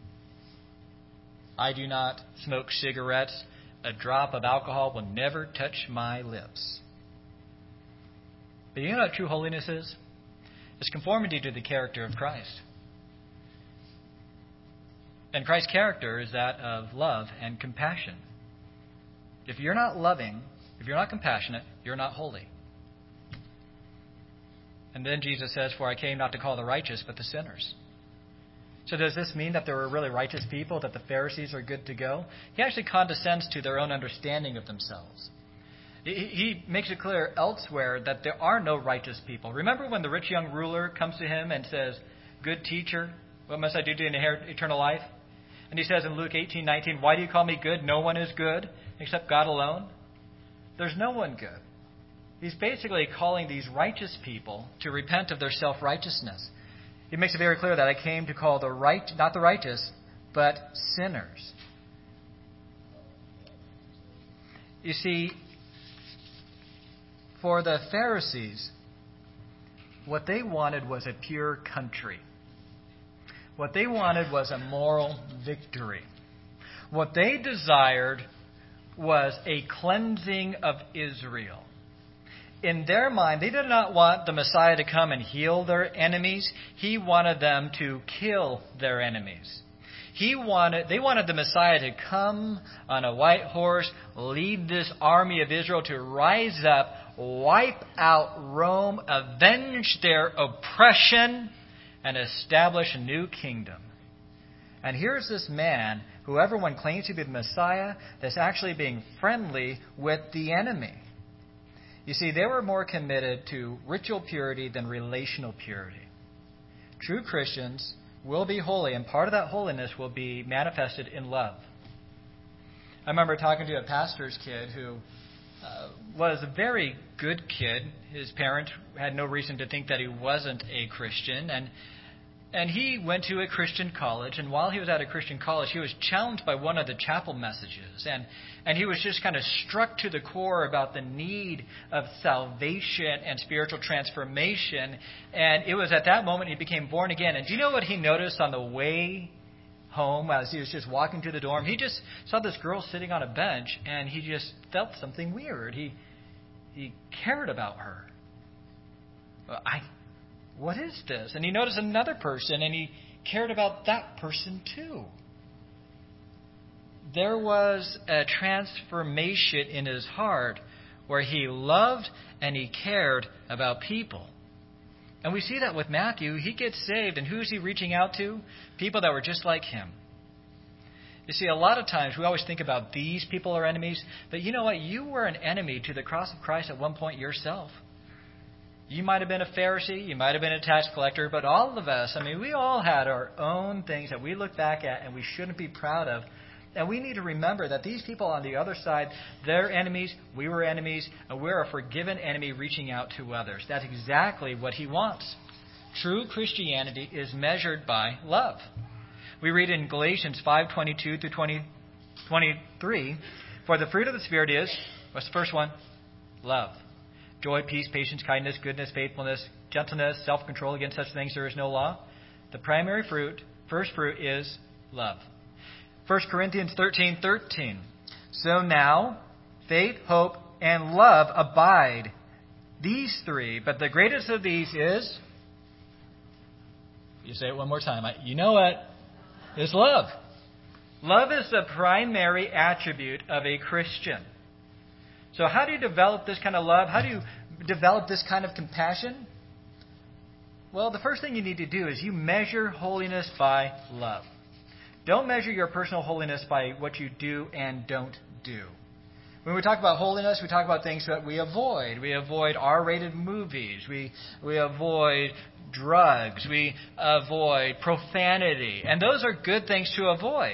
I do not smoke cigarettes. A drop of alcohol will never touch my lips. But you know what true holiness is? It's conformity to the character of Christ. And Christ's character is that of love and compassion. If you're not loving, if you're not compassionate, you're not holy. And then Jesus says, for I came not to call the righteous, but the sinners. So does this mean that there were really righteous people, that the Pharisees are good to go? He actually condescends to their own understanding of themselves. He makes it clear elsewhere that there are no righteous people. Remember when the rich young ruler comes to him and says, good teacher, what must I do to inherit eternal life? And he says in Luke eighteen nineteen, why do you call me good? No one is good except God alone. There's no one good. He's basically calling these righteous people to repent of their self-righteousness. He makes it very clear that I came to call the right, not the righteous, but sinners. You see, for the Pharisees, what they wanted was a pure country. What they wanted was a moral victory. What they desired was a cleansing of Israel. In their mind, they did not want the Messiah to come and heal their enemies. He wanted them to kill their enemies. He wanted, they wanted the Messiah to come on a white horse, lead this army of Israel to rise up, wipe out Rome, avenge their oppression, and establish a new kingdom. And here's this man who everyone claims to be the Messiah that's actually being friendly with the enemy. You see, they were more committed to ritual purity than relational purity. True Christians will be holy, and part of that holiness will be manifested in love. I remember talking to a pastor's kid who uh, was a very good kid. His parents had no reason to think that he wasn't a Christian, and and he went to a Christian college, and while he was at a Christian college, he was challenged by one of the chapel messages, and, and he was just kind of struck to the core about the need of salvation and spiritual transformation, and it was at that moment he became born again. And do you know what he noticed on the way home as he was just walking to the dorm? He just saw this girl sitting on a bench, and he just felt something weird. He, he cared about her. I... What is this? And he noticed another person, and he cared about that person too. There was a transformation in his heart where he loved and he cared about people. And we see that with Matthew. He gets saved, and who's he reaching out to? People that were just like him. You see, a lot of times we always think about these people are enemies, but you know what? You were an enemy to the cross of Christ at one point yourself. You might have been a Pharisee, you might have been a tax collector, but all of us, I mean, we all had our own things that we look back at and we shouldn't be proud of. And we need to remember that these people on the other side, they're enemies, we were enemies, and we're a forgiven enemy reaching out to others. That's exactly what he wants. True Christianity is measured by love. We read in Galatians five twenty-two through twenty, twenty-three, for the fruit of the Spirit is, what's the first one? Love. Joy, peace, patience, kindness, goodness, faithfulness, gentleness, self-control. Against such things there is no law. The primary fruit, first fruit, is love. First Corinthians thirteen thirteen. So now, faith, hope, and love abide. These three. But the greatest of these is, you say it one more time. You know it. Is love. Love is the primary attribute of a Christian. So how do you develop this kind of love? How do you develop this kind of compassion? Well, the first thing you need to do is you measure holiness by love. Don't measure your personal holiness by what you do and don't do. When we talk about holiness, we talk about things that we avoid. We avoid R-rated movies. We, we avoid drugs. We avoid profanity. And those are good things to avoid.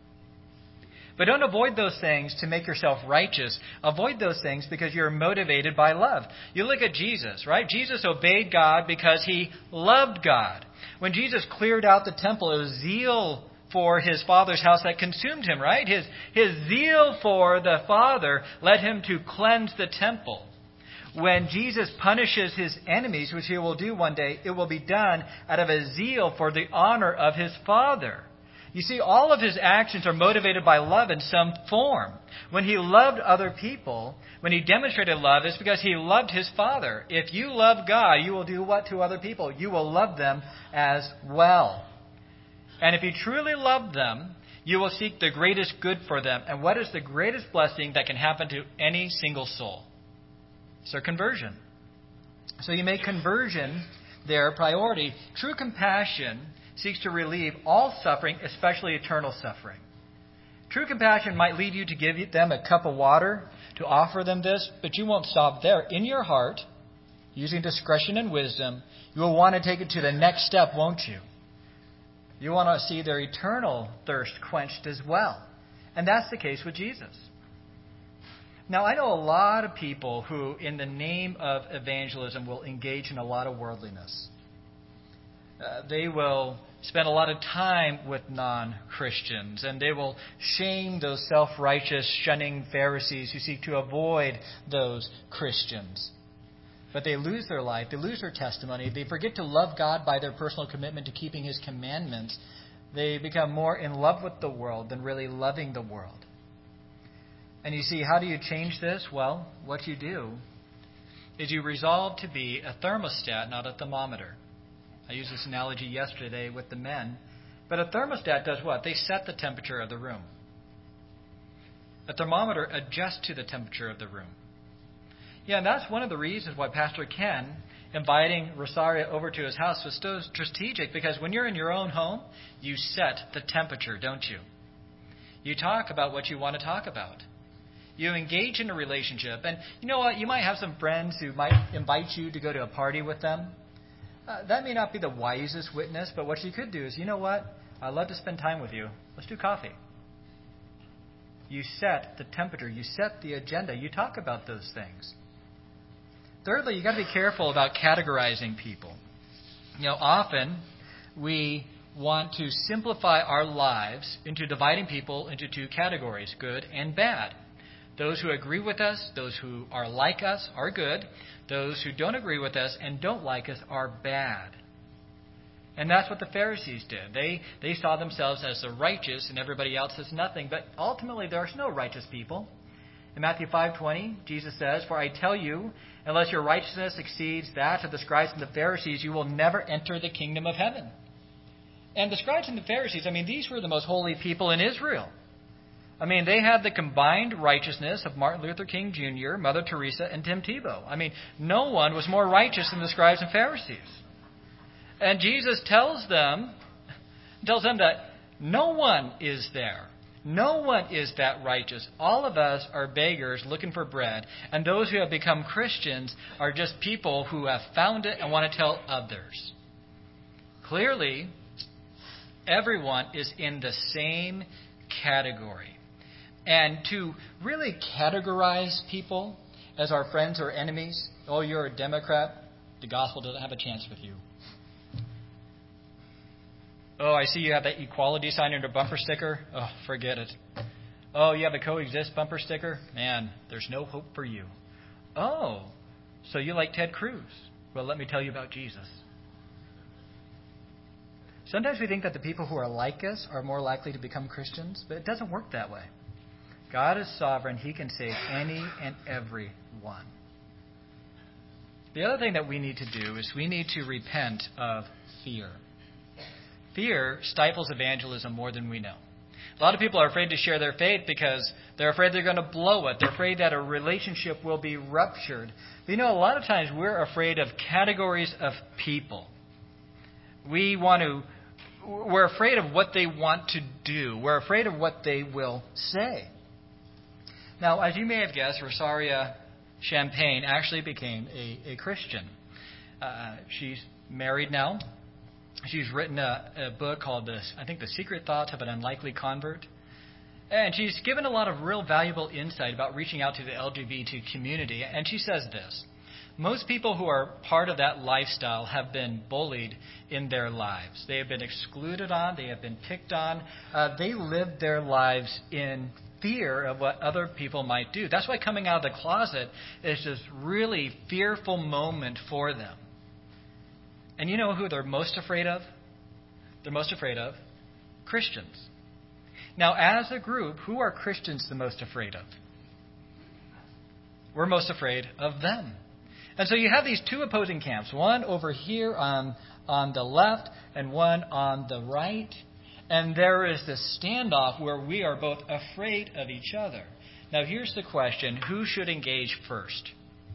But don't avoid those things to make yourself righteous. Avoid those things because you're motivated by love. You look at Jesus, right? Jesus obeyed God because he loved God. When Jesus cleared out the temple, it was zeal for his Father's house that consumed him, right? His, his zeal for the Father led him to cleanse the temple. When Jesus punishes his enemies, which he will do one day, it will be done out of a zeal for the honor of his Father. You see, all of his actions are motivated by love in some form. When he loved other people, when he demonstrated love, it's because he loved his Father. If you love God, you will do what to other people? You will love them as well. And if you truly love them, you will seek the greatest good for them. And what is the greatest blessing that can happen to any single soul? It's their conversion. So you make conversion their priority. True compassion seeks to relieve all suffering, especially eternal suffering. True compassion might lead you to give them a cup of water, to offer them this, but you won't stop there. In your heart, using discretion and wisdom, you will want to take it to the next step, won't you? You want to see their eternal thirst quenched as well. And that's the case with Jesus. Now, I know a lot of people who, in the name of evangelism, will engage in a lot of worldliness. Uh, they will spend a lot of time with non-Christians, and they will shame those self-righteous, shunning Pharisees who seek to avoid those Christians. But they lose their life, they lose their testimony, they forget to love God by their personal commitment to keeping his commandments. They become more in love with the world than really loving the world. And you see, how do you change this? Well, what you do is you resolve to be a thermostat, not a thermometer. I used this analogy yesterday with the men. But a thermostat does what? They set the temperature of the room. A thermometer adjusts to the temperature of the room. Yeah, and that's one of the reasons why Pastor Ken inviting Rosaria over to his house was so strategic, because when you're in your own home, you set the temperature, don't you? You talk about what you want to talk about. You engage in a relationship. And you know what? You might have some friends who might invite you to go to a party with them. Uh, that may not be the wisest witness, but what you could do is, you know what? I'd love to spend time with you. Let's do coffee. You set the temperature. You set the agenda. You talk about those things. Thirdly, you've got to be careful about categorizing people. You know, often we want to simplify our lives into dividing people into two categories, good and bad. Those who agree with us, those who are like us, are good. Those who don't agree with us and don't like us are bad. And that's what the Pharisees did. They they saw themselves as the righteous and everybody else as nothing. But ultimately, there's no righteous people. In Matthew five twenty, Jesus says, "For I tell you, unless your righteousness exceeds that of the scribes and the Pharisees, you will never enter the kingdom of heaven." And the scribes and the Pharisees, I mean, these were the most holy people in Israel. I mean, they had the combined righteousness of Martin Luther King Junior, Mother Teresa, and Tim Tebow. I mean, no one was more righteous than the scribes and Pharisees. And Jesus tells them, tells them that no one is there. No one is that righteous. All of us are beggars looking for bread. And those who have become Christians are just people who have found it and want to tell others. Clearly, everyone is in the same category. And to really categorize people as our friends or enemies, oh, you're a Democrat, the gospel doesn't have a chance with you. Oh, I see you have that equality sign on your bumper sticker. Oh, forget it. Oh, you have a coexist bumper sticker? Man, there's no hope for you. Oh, so you like Ted Cruz? Well, let me tell you about Jesus. Sometimes we think that the people who are like us are more likely to become Christians, but it doesn't work that way. God is sovereign. He can save any and every one. The other thing that we need to do is we need to repent of fear. Fear stifles evangelism more than we know. A lot of people are afraid to share their faith because they're afraid they're going to blow it. They're afraid that a relationship will be ruptured. But you know, a lot of times we're afraid of categories of people. We want to, we're afraid of what they want to do. We're afraid of what they will say. Now, as you may have guessed, Rosaria Champagne actually became a, a Christian. Uh, she's married now. She's written a, a book called, this, I think, The Secret Thoughts of an Unlikely Convert. And she's given a lot of real valuable insight about reaching out to the L G B T community. And she says this: most people who are part of that lifestyle have been bullied in their lives. They have been excluded on. They have been picked on. Uh, they live their lives in fear of what other people might do. That's why coming out of the closet is this really fearful moment for them. And you know who they're most afraid of? They're most afraid of Christians. Now, as a group, who are Christians the most afraid of? We're most afraid of them. And so you have these two opposing camps, one over here on, on the left and one on the right. And there is this standoff where we are both afraid of each other. Now, here's the question: who should engage first?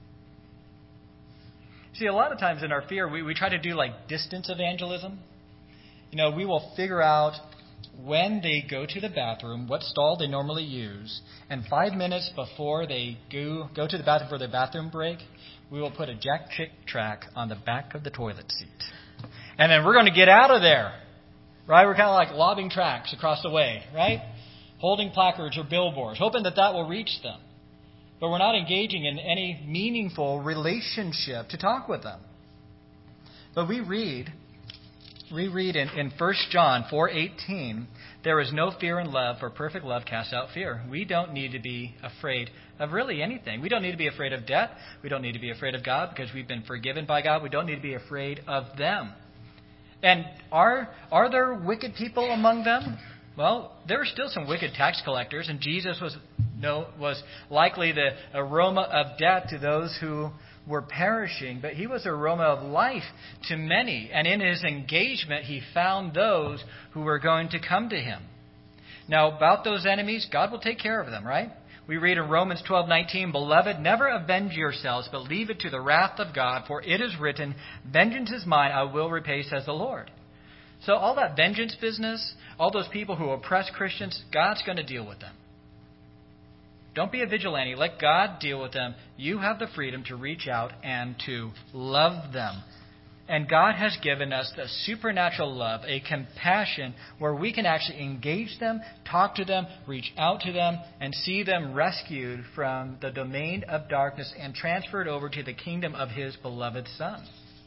See, a lot of times in our fear, we, we try to do like distance evangelism. You know, we will figure out when they go to the bathroom, what stall they normally use, and five minutes before they go, go to the bathroom for their bathroom break, we will put a Jack Chick track on the back of the toilet seat. And then we're going to get out of there. Right? We're kind of like lobbing tracts across the way, right? Holding placards or billboards, hoping that that will reach them. But we're not engaging in any meaningful relationship to talk with them. But we read, we read in, in First John four eighteen, there is no fear in love, for perfect love casts out fear. We don't need to be afraid of really anything. We don't need to be afraid of death. We don't need to be afraid of God because we've been forgiven by God. We don't need to be afraid of them. And are are there wicked people among them? Well, there are still some wicked tax collectors, and Jesus was no was likely the aroma of death to those who were perishing, but he was the aroma of life to many. And in his engagement, he found those who were going to come to him. Now, about those enemies, God will take care of them, right? We read in Romans twelve nineteen, "Beloved, never avenge yourselves, but leave it to the wrath of God, for it is written, 'Vengeance is mine, I will repay,' says the Lord." So all that vengeance business, all those people who oppress Christians, God's going to deal with them. Don't be a vigilante. Let God deal with them. You have the freedom to reach out and to love them. And God has given us a supernatural love, a compassion where we can actually engage them, talk to them, reach out to them, and see them rescued from the domain of darkness and transferred over to the kingdom of His beloved Son.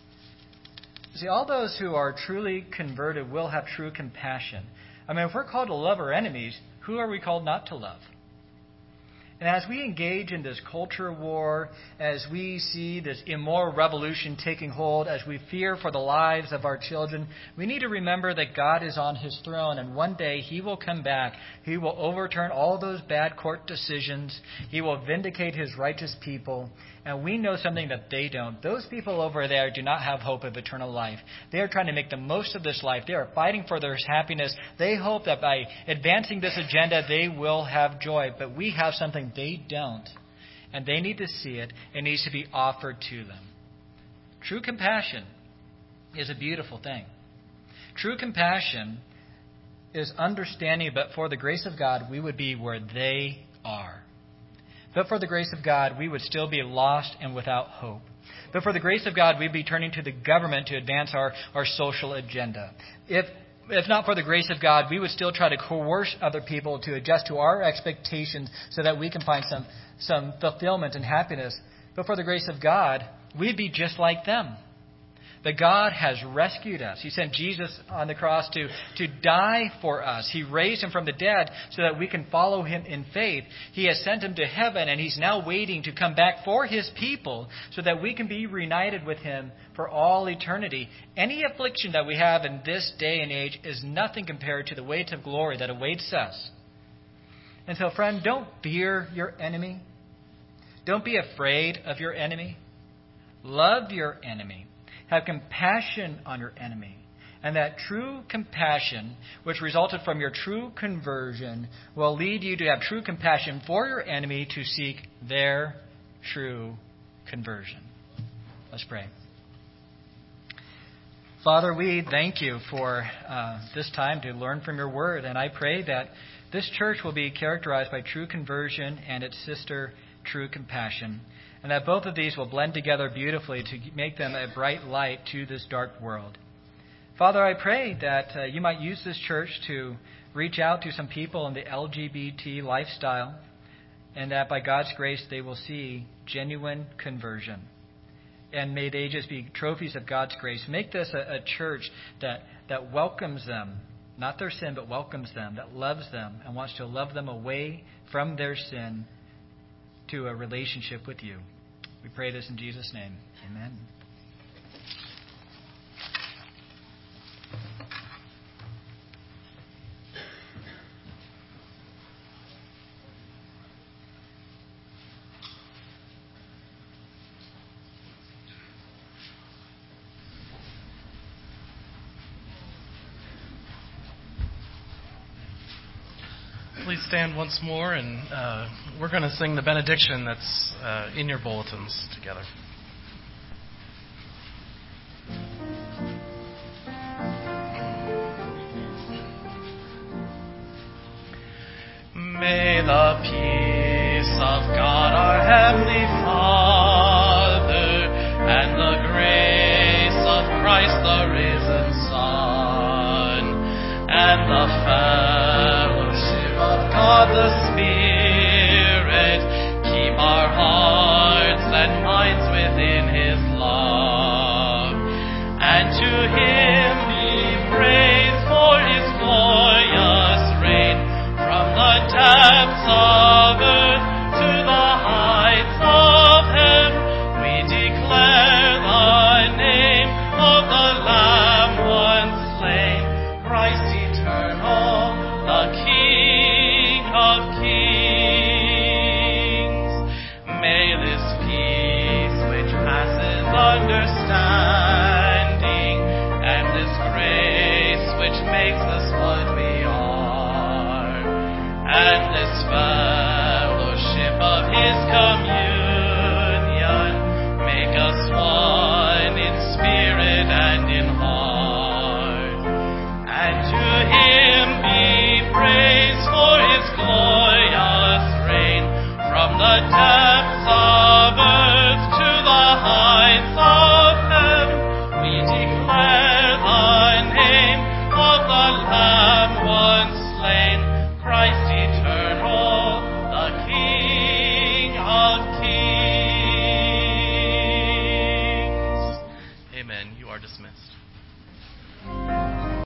See, all those who are truly converted will have true compassion. I mean, if we're called to love our enemies, who are we called not to love? And as we engage in this culture war, as we see this immoral revolution taking hold, as we fear for the lives of our children, we need to remember that God is on His throne, and one day He will come back. He will overturn all those bad court decisions. He will vindicate His righteous people. And we know something that they don't. Those people over there do not have hope of eternal life. They are trying to make the most of this life. They are fighting for their happiness. They hope that by advancing this agenda, they will have joy. But we have something they don't. And they need to see it. It needs to be offered to them. True compassion is a beautiful thing. True compassion is understanding that for the grace of God, we would be where they are. But for the grace of God, we would still be lost and without hope. But for the grace of God, we'd be turning to the government to advance our, our social agenda. If if not for the grace of God, we would still try to coerce other people to adjust to our expectations so that we can find some, some fulfillment and happiness. But for the grace of God, we'd be just like them. That God has rescued us. He sent Jesus on the cross to, to die for us. He raised Him from the dead so that we can follow Him in faith. He has sent Him to heaven, and He's now waiting to come back for His people so that we can be reunited with Him for all eternity. Any affliction that we have in this day and age is nothing compared to the weight of glory that awaits us. And so, friend, don't fear your enemy. Don't be afraid of your enemy. Love your enemy. Have compassion on your enemy. And that true compassion, which resulted from your true conversion, will lead you to have true compassion for your enemy to seek their true conversion. Let's pray. Father, we thank You for uh, this time to learn from Your Word. And I pray that this church will be characterized by true conversion and its sister, true compassion. And that both of these will blend together beautifully to make them a bright light to this dark world. Father, I pray that uh, You might use this church to reach out to some people in the L G B T lifestyle, and that by God's grace they will see genuine conversion. And may they just be trophies of God's grace. Make this a, a church that, that welcomes them, not their sin, but welcomes them, that loves them and wants to love them away from their sin to a relationship with You. We pray this in Jesus' name. Amen. Please stand once more, and uh, we're going to sing the benediction that's uh, in your bulletins together. May the peace of God, our Heavenly Father, and the grace of Christ, the risen Son, and the fellowship of God the Spirit, keep our hearts and minds within His love. And to Him be praise for His glorious reign, from the depths of earth to the heights of heaven. We declare the name of the Lamb once slain, Christ eternal, the King of kings. May this peace which passes understanding a